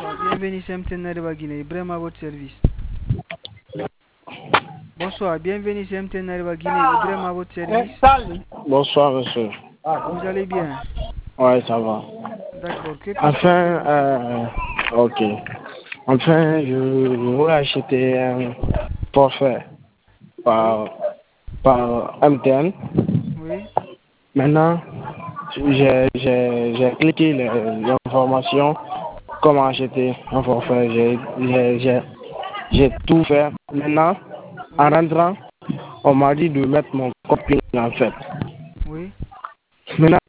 Bienvenue CMTN Reba Guinée, Ibrahim à votre service. Bonsoir, bienvenue CMTN Reba Guinée, Ibrahim à votre service. Bonsoir, monsieur. Vous allez bien? Ouais, ça va. D'accord, que puis-je faire pour vous? Ok. Enfin, je voulais acheter un forfait Oui, par MTN. oui, Maintenant, j'ai cliqué l'information, comment acheter un forfait. J'ai tout fait. Maintenant, en oui, rentrant, on m'a dit de mettre mon code PIN en fait. oui, Maintenant,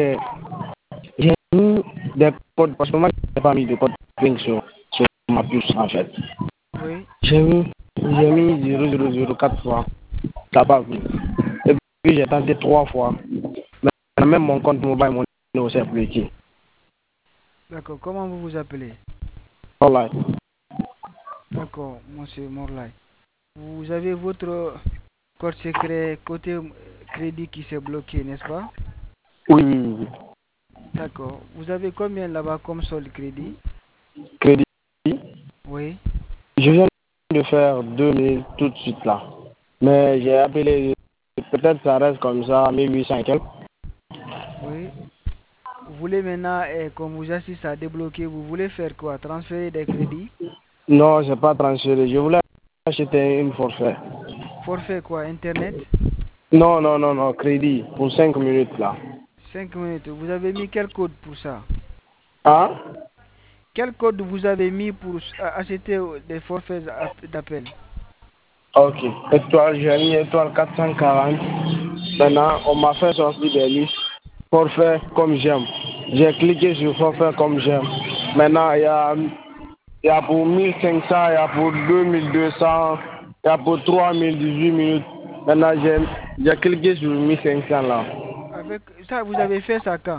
j'ai mis des codes, parce que moi, je n'ai pas mis de code PIN sur ma puce en fait. oui. J'ai mis 0004 fois. Ça n'a pas vu. Et puis j'ai tenté 3 fois. Mais même mon compte mobile, mon ne sert plus ici. D'accord, comment vous vous appelez? Voilà. D'accord, monsieur Morlay. Vous avez votre code secret côté crédit qui s'est bloqué, n'est-ce pas? Oui, oui, oui, oui. D'accord. Vous avez combien là-bas comme solde crédit? Crédit. Oui, Je viens de faire 2000 tout de suite là. Mais j'ai appelé, peut-être ça reste comme ça, 1800 et quelques. oui. Vous voulez maintenant, comme vous assiste à débloquer, vous voulez faire quoi? Transférer des crédits? Non, je n'ai pas transféré. Je voulais acheter une forfait. Forfait quoi? Internet? Non, non, non, non, crédit pour 5 minutes là. 5 minutes. Vous avez mis quel code pour ça? Ah? Quel code vous avez mis pour acheter des forfaits d'appel? Ok. Étoile, j'ai mis étoile 440. Maintenant, on m'a fait sortir des listes. Forfait comme j'aime. J'ai cliqué sur forfait comme j'aime. Maintenant, il y a pour 1500, il y a pour 2200, il y a pour 3018 minutes. Maintenant, j'ai cliqué sur 1500 là. Avec ça, vous avez fait ça quand?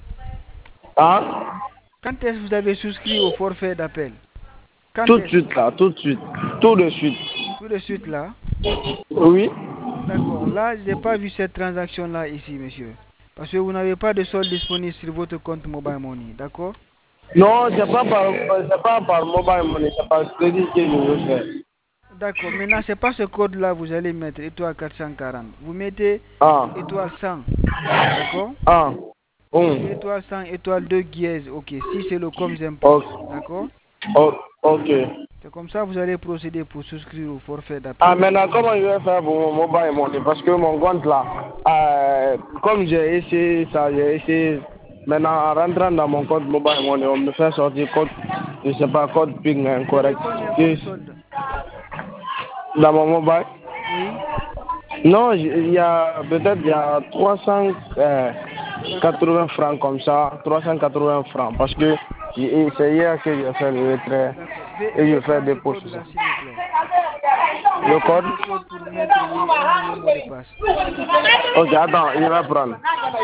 Hein? Quand est-ce que vous avez souscrit au forfait d'appel? Quand Tout de est-ce? suite là, tout de suite. Tout de suite. Tout de suite là? Oui? D'accord. Là, je n'ai pas vu cette transaction-là ici, monsieur. Parce que vous n'avez pas de solde disponible sur votre compte Mobile Money. D'accord? Non, c'est pas par mobile money, c'est par crédit que je veux faire. D'accord. Maintenant, c'est pas ce code-là que vous allez mettre, étoile 440. Vous mettez Ah, étoile 100. D'accord? ah, Vous mettez étoile 100, étoile 2 dièse. Ok. Si c'est le comme ok, j'impose. D'accord? ok. C'est comme ça que vous allez procéder pour souscrire au forfait Ah, d'appel. maintenant, comment je vais faire pour mon mobile money? Parce que mon compte là, comme j'ai essayé ça, j'ai essayé. Maintenant, en rentrant dans mon compte mobile money, on me fait sortir code, je sais pas, code PIN Vous avez incorrect. combien comme Et solde? dans mon mobile? Oui? Non, il y a 380 francs comme ça, 380 francs. Parce que c'est hier que j'ai fait le retrait D'accord. et je Veuillez fais prendre des ce pauses sur ça. code-là, s'il vous plaît. Veuillez Le prendre code? ce code pour mettre oui, un nouveau mot de passe. Ok, attends, il va prendre.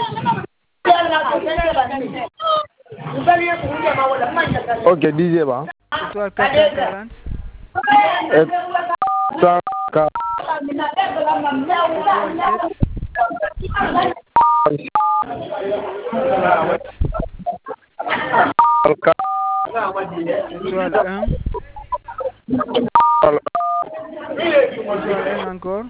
Ok, disais pas. Étoile 440, Et 140, étoile 7, étoile 4, étoile 1, étoile 1 encore.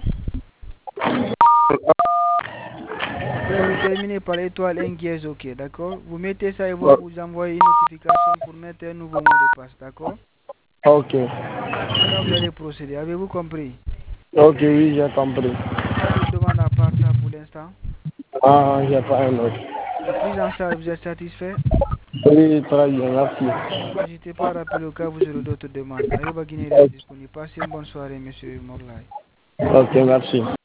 Après, vous terminez par étoile 1 dièse, ok, d'accord? Vous mettez ça et va vous envoyer une notification pour mettre un nouveau mot de passe, d'accord? ok, C'est comme ça que vous allez procéder. Avez-vous compris? ok, oui, j'ai compris. Pas de demande à part ça pour l'instant. Ah, j'ai pas un autre. La prise en charge, vous êtes satisfait? Oui, très bien, merci. N'hésitez pas à rappeler au cas où vous aurez d'autres demandes. Arriba Guinée reste disponible. Passez une bonne soirée, monsieur Morlay. Ok, merci.